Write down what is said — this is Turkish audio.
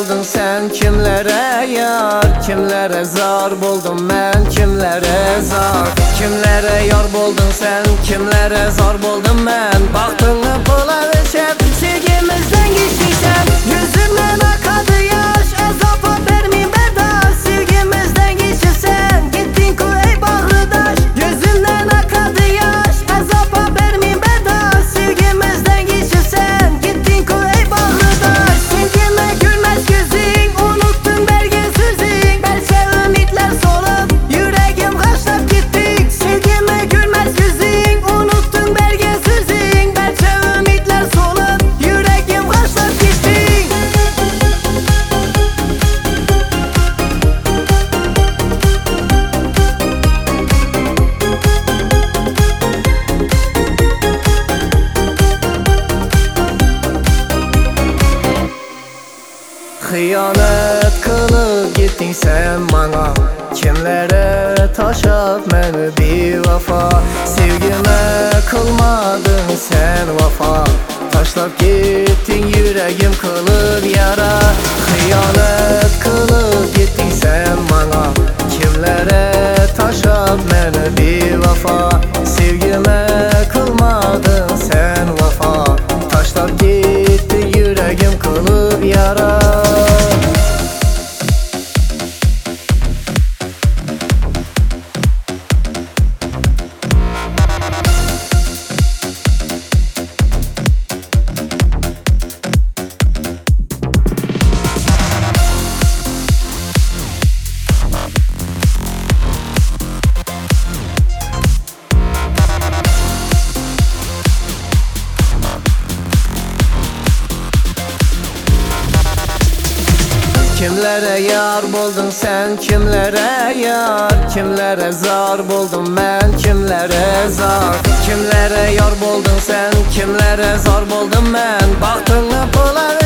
buldun sen, kimlere yar, kimlere zar buldum ben, kimlere zar. Kimlere yar buldun sen, kimlere zar buldum ben. Baktığını pula ölçep sevgimizden geçtiysen, yüzümden akadı yaş, azapa vermeyeyim berdaş. Sevgimizden geçirsen gittin kuvey bağrıdaş. Yüzümden akadı yaş, azapa vermeyeyim berdaş. Sevgimizden geçirsen gittin kuvey bağrıdaş. Sevgime gülmez gözün, unuttun belge sözün. Belki ümitler solup yüreğim kaçtap gittik. Sevgime gülmez gözün, unuttun belge sözün. Belki ümitler solup yüreğim kaçtap gittik. Xıyanət qılıb getdin sən bana, kimlərə taşab məni bivafa. Sevgimə qılmadın sən vafa, taşlab getdin yüreğim qılıb yara. Xıyanət qılıb getdin sən bana, kimlərə taşab məni bivafa. Sevgimə qılmadın sən vafa, taşlab getdin yüreğim qılıb yara. Kimlere yar buldun sen, kimlere yar, kimlere zar buldum ben, kimlere zar. Kimlere yar buldun sen, kimlere zar buldum ben. Baktığını pula